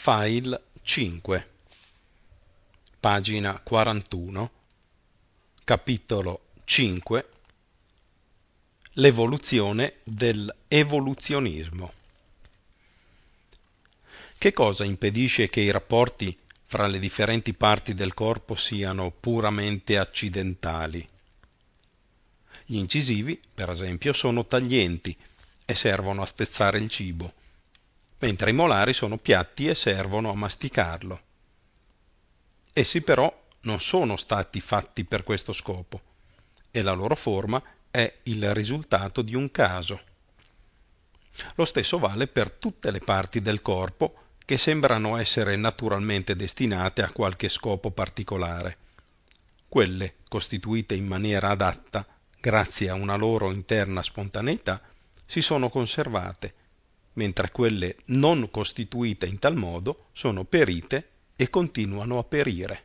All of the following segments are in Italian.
File 5, pagina 41, capitolo 5, l'evoluzione dell'evoluzionismo. Che cosa impedisce che i rapporti fra le differenti parti del corpo siano puramente accidentali? Gli incisivi, per esempio, sono taglienti e servono a spezzare il cibo, mentre i molari sono piatti e servono a masticarlo. Essi però non sono stati fatti per questo scopo e la loro forma è il risultato di un caso. Lo stesso vale per tutte le parti del corpo che sembrano essere naturalmente destinate a qualche scopo particolare. Quelle costituite in maniera adatta, grazie a una loro interna spontaneità, si sono conservate, mentre quelle non costituite in tal modo sono perite e continuano a perire.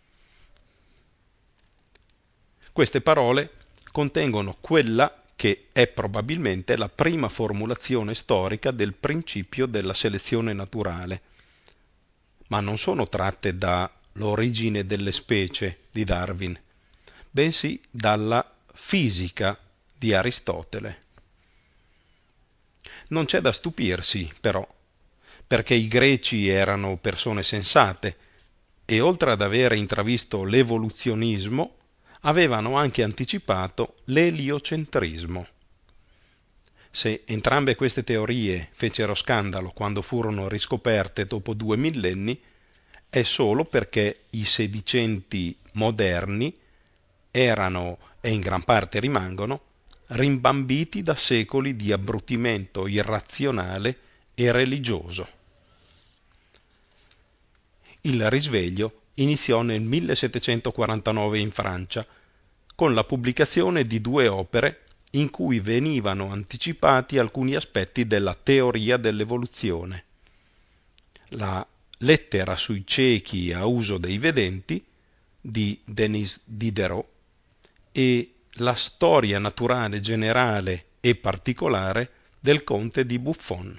Queste parole contengono quella che è probabilmente la prima formulazione storica del principio della selezione naturale, ma non sono tratte da L'origine delle specie di Darwin, bensì dalla Fisica di Aristotele. Non c'è da stupirsi, però, perché i greci erano persone sensate e oltre ad avere intravisto l'evoluzionismo, avevano anche anticipato l'eliocentrismo. Se entrambe queste teorie fecero scandalo quando furono riscoperte dopo 2 millenni, è solo perché i sedicenti moderni erano, e in gran parte rimangono, rimbambiti da secoli di abbrutimento irrazionale e religioso. Il risveglio iniziò nel 1749 in Francia, con la pubblicazione di 2 opere in cui venivano anticipati alcuni aspetti della teoria dell'evoluzione. La Lettera sui ciechi a uso dei vedenti di Denis Diderot e la storia naturale generale e particolare del conte di Buffon.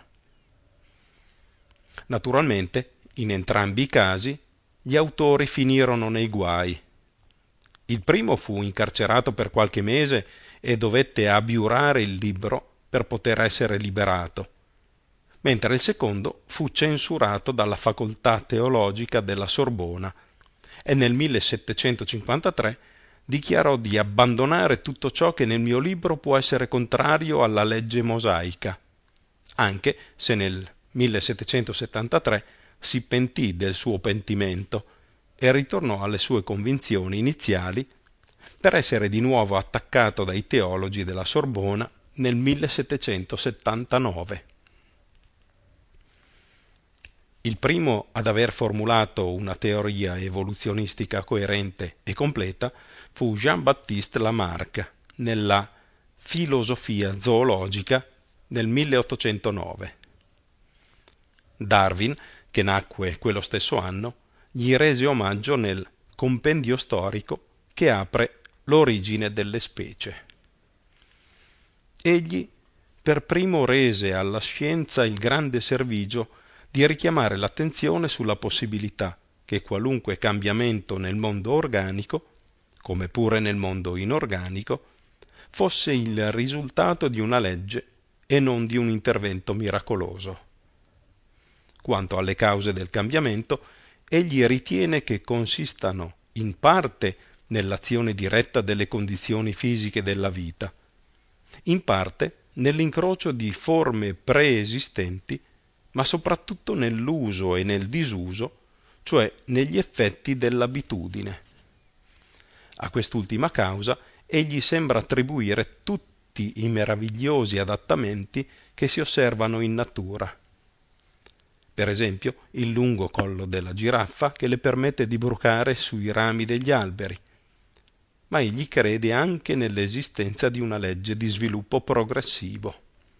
Naturalmente, in entrambi i casi, gli autori finirono nei guai. Il primo fu incarcerato per qualche mese e dovette abiurare il libro per poter essere liberato, mentre il secondo fu censurato dalla facoltà teologica della Sorbona e nel 1753 dichiarò di abbandonare tutto ciò che nel mio libro può essere contrario alla legge mosaica, anche se nel 1773 si pentì del suo pentimento e ritornò alle sue convinzioni iniziali per essere di nuovo attaccato dai teologi della Sorbona nel 1779. Il primo ad aver formulato una teoria evoluzionistica coerente e completa fu Jean-Baptiste Lamarck nella Filosofia zoologica nel 1809. Darwin, che nacque quello stesso anno, gli rese omaggio nel Compendio storico che apre L'origine delle specie. Egli per primo rese alla scienza il grande servigio di richiamare l'attenzione sulla possibilità che qualunque cambiamento nel mondo organico, come pure nel mondo inorganico, fosse il risultato di una legge e non di un intervento miracoloso. Quanto alle cause del cambiamento, egli ritiene che consistano in parte nell'azione diretta delle condizioni fisiche della vita, in parte nell'incrocio di forme preesistenti, ma soprattutto nell'uso e nel disuso, cioè negli effetti dell'abitudine. A quest'ultima causa egli sembra attribuire tutti i meravigliosi adattamenti che si osservano in natura. Per esempio, il lungo collo della giraffa che le permette di brucare sui rami degli alberi, ma egli crede anche nell'esistenza di una legge di sviluppo progressivo.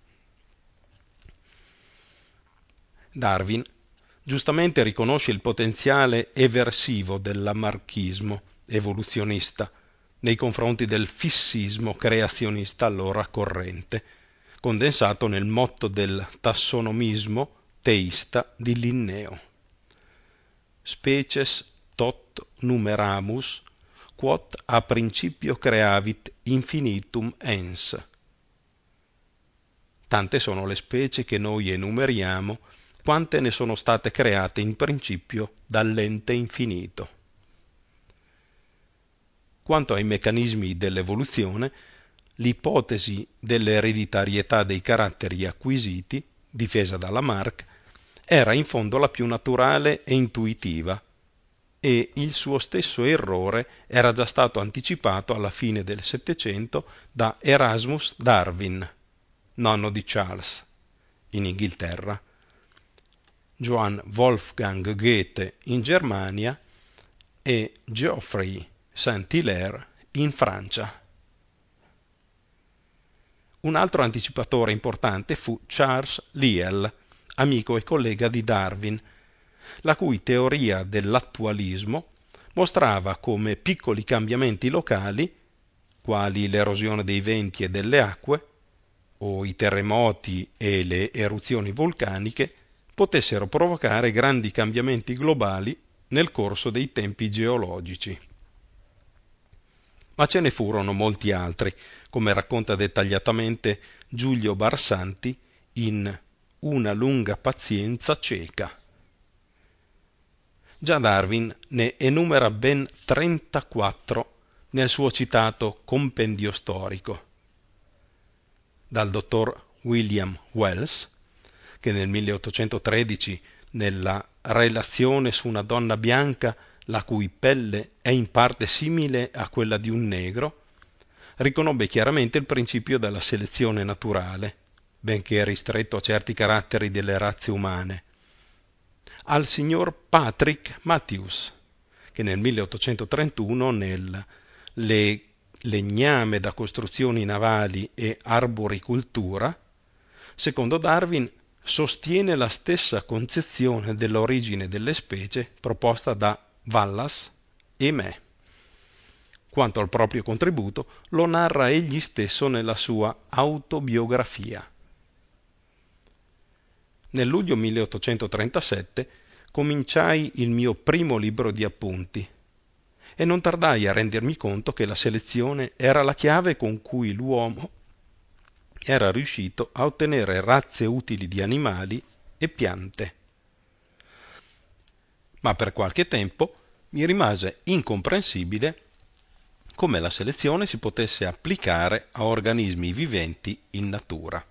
Darwin giustamente riconosce il potenziale eversivo del lamarckismo evoluzionista nei confronti del fissismo creazionista allora corrente, condensato nel motto del tassonomismo teista di Linneo. species tot numeramus, quod a principio creavit infinitum ens. Tante sono le specie che noi enumeriamo, quante ne sono state create in principio dall'ente infinito. Quanto ai meccanismi dell'evoluzione, l'ipotesi dell'ereditarietà dei caratteri acquisiti, difesa da Lamarck, era in fondo la più naturale e intuitiva, e il suo stesso errore era già stato anticipato alla fine del Settecento da Erasmus Darwin, nonno di Charles, in Inghilterra, Johann Wolfgang Goethe in Germania e Geoffroy Saint-Hilaire in Francia. Un altro anticipatore importante fu Charles Lyell, amico e collega di Darwin, la cui teoria dell'attualismo mostrava come piccoli cambiamenti locali, quali l'erosione dei venti e delle acque, o i terremoti e le eruzioni vulcaniche, potessero provocare grandi cambiamenti globali nel corso dei tempi geologici. Ma ce ne furono molti altri, come racconta dettagliatamente Giulio Barsanti in Una lunga pazienza cieca. Già Darwin ne enumera ben 34 nel suo citato Compendio storico. Dal dottor William Wells, che nel 1813, nella Relazione su una donna bianca la cui pelle è in parte simile a quella di un negro, riconobbe chiaramente il principio della selezione naturale, benché ristretto a certi caratteri delle razze umane, al signor Patrick Matthews, che nel 1831 nel Legname da costruzioni navali e arboricultura, secondo Darwin, sostiene la stessa concezione dell'origine delle specie proposta da Wallace e me. Quanto al proprio contributo, lo narra egli stesso nella sua autobiografia. Nel luglio 1837 cominciai il mio primo libro di appunti e non tardai a rendermi conto che la selezione era la chiave con cui l'uomo era riuscito a ottenere razze utili di animali e piante. Ma per qualche tempo mi rimase incomprensibile come la selezione si potesse applicare a organismi viventi in natura.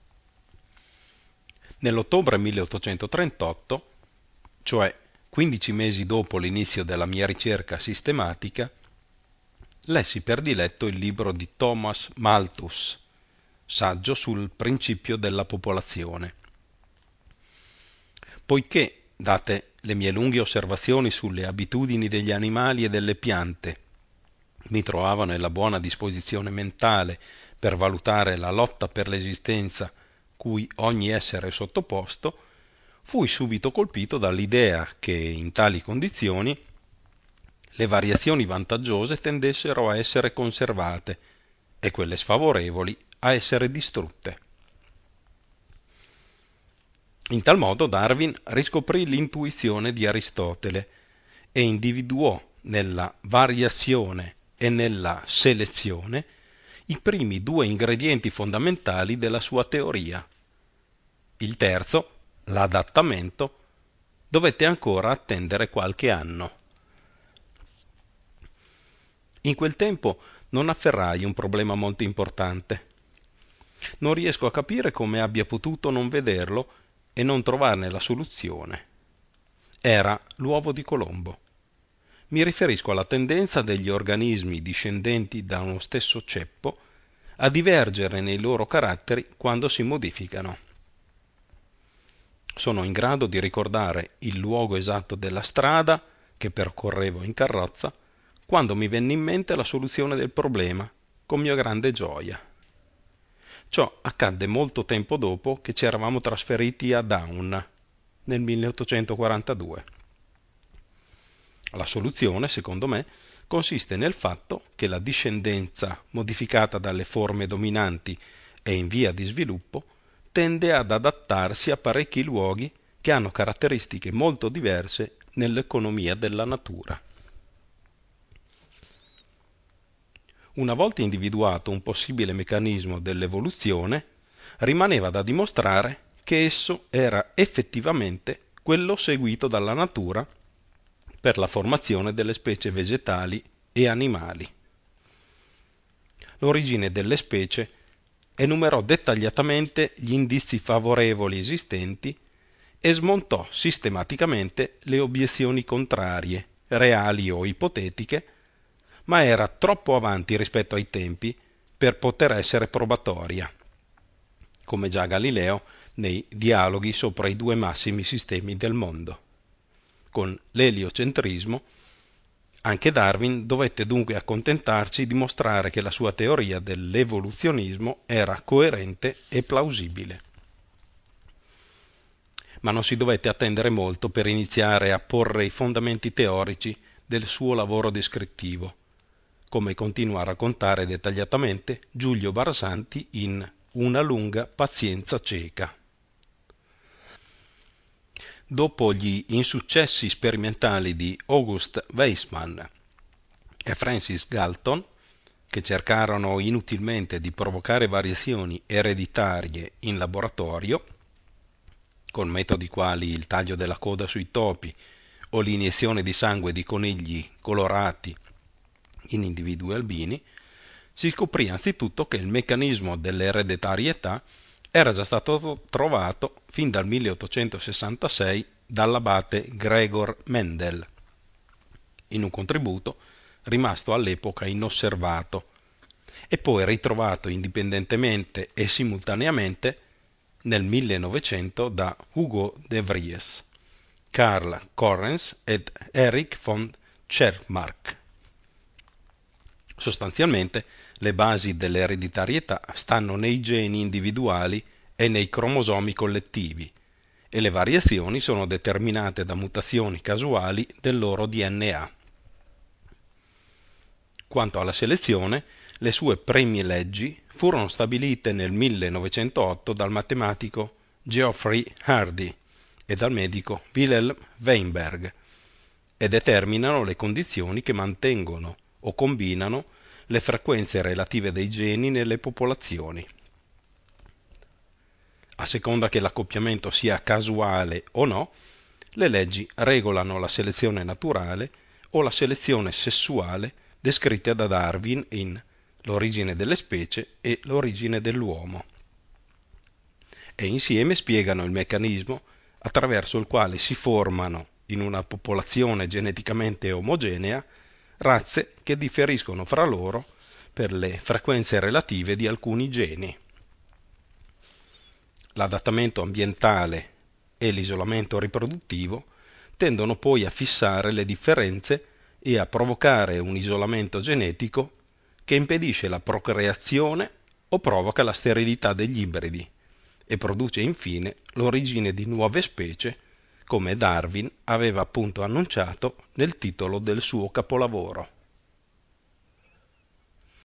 Nell'ottobre 1838, cioè 15 mesi dopo l'inizio della mia ricerca sistematica, lessi per diletto il libro di Thomas Malthus, saggio sul principio della popolazione. Poiché, date le mie lunghe osservazioni sulle abitudini degli animali e delle piante, mi trovavo nella buona disposizione mentale per valutare la lotta per l'esistenza cui ogni essere è sottoposto, fui subito colpito dall'idea che in tali condizioni le variazioni vantaggiose tendessero a essere conservate e quelle sfavorevoli a essere distrutte. In tal modo Darwin riscoprì l'intuizione di Aristotele e individuò nella variazione e nella selezione i primi due ingredienti fondamentali della sua teoria. Il terzo, l'adattamento, dovette ancora attendere qualche anno. In quel tempo non afferrai un problema molto importante. Non riesco a capire come abbia potuto non vederlo e non trovarne la soluzione. Era l'uovo di Colombo. Mi riferisco alla tendenza degli organismi discendenti da uno stesso ceppo a divergere nei loro caratteri quando si modificano. Sono in grado di ricordare il luogo esatto della strada che percorrevo in carrozza quando mi venne in mente la soluzione del problema, con mia grande gioia. Ciò accadde molto tempo dopo che ci eravamo trasferiti a Down, nel 1842. La soluzione, secondo me, consiste nel fatto che la discendenza modificata dalle forme dominanti e in via di sviluppo tende ad adattarsi a parecchi luoghi che hanno caratteristiche molto diverse nell'economia della natura. Una volta individuato un possibile meccanismo dell'evoluzione, rimaneva da dimostrare che esso era effettivamente quello seguito dalla natura per la formazione delle specie vegetali e animali. L'origine delle specie enumerò dettagliatamente gli indizi favorevoli esistenti e smontò sistematicamente le obiezioni contrarie, reali o ipotetiche, ma era troppo avanti rispetto ai tempi per poter essere probatoria, come già Galileo nei dialoghi sopra i due massimi sistemi del mondo. Con l'eliocentrismo, anche Darwin dovette dunque accontentarsi di mostrare che la sua teoria dell'evoluzionismo era coerente e plausibile. Ma non si dovette attendere molto per iniziare a porre i fondamenti teorici del suo lavoro descrittivo, come continua a raccontare dettagliatamente Giulio Barasanti in Una lunga pazienza cieca. Dopo gli insuccessi sperimentali di August Weismann e Francis Galton, che cercarono inutilmente di provocare variazioni ereditarie in laboratorio, con metodi quali il taglio della coda sui topi o l'iniezione di sangue di conigli colorati in individui albini, si scoprì anzitutto che il meccanismo dell'ereditarietà era già stato trovato fin dal 1866 dall'abate Gregor Mendel, in un contributo rimasto all'epoca inosservato e poi ritrovato indipendentemente e simultaneamente nel 1900 da Hugo de Vries, Karl Correns ed Erich von Schermark. Sostanzialmente, le basi dell'ereditarietà stanno nei geni individuali e nei cromosomi collettivi, e le variazioni sono determinate da mutazioni casuali del loro DNA. Quanto alla selezione, le sue prime leggi furono stabilite nel 1908 dal matematico Geoffrey Hardy e dal medico Wilhelm Weinberg e determinano le condizioni che mantengono o combinano le frequenze relative dei geni nelle popolazioni. A seconda che l'accoppiamento sia casuale o no, le leggi regolano la selezione naturale o la selezione sessuale descritte da Darwin in L'origine delle specie e l'origine dell'uomo, e insieme spiegano il meccanismo attraverso il quale si formano, in una popolazione geneticamente omogenea, razze che differiscono fra loro per le frequenze relative di alcuni geni. L'adattamento ambientale e l'isolamento riproduttivo tendono poi a fissare le differenze e a provocare un isolamento genetico che impedisce la procreazione o provoca la sterilità degli ibridi e produce infine l'origine di nuove specie, come Darwin aveva appunto annunciato nel titolo del suo capolavoro.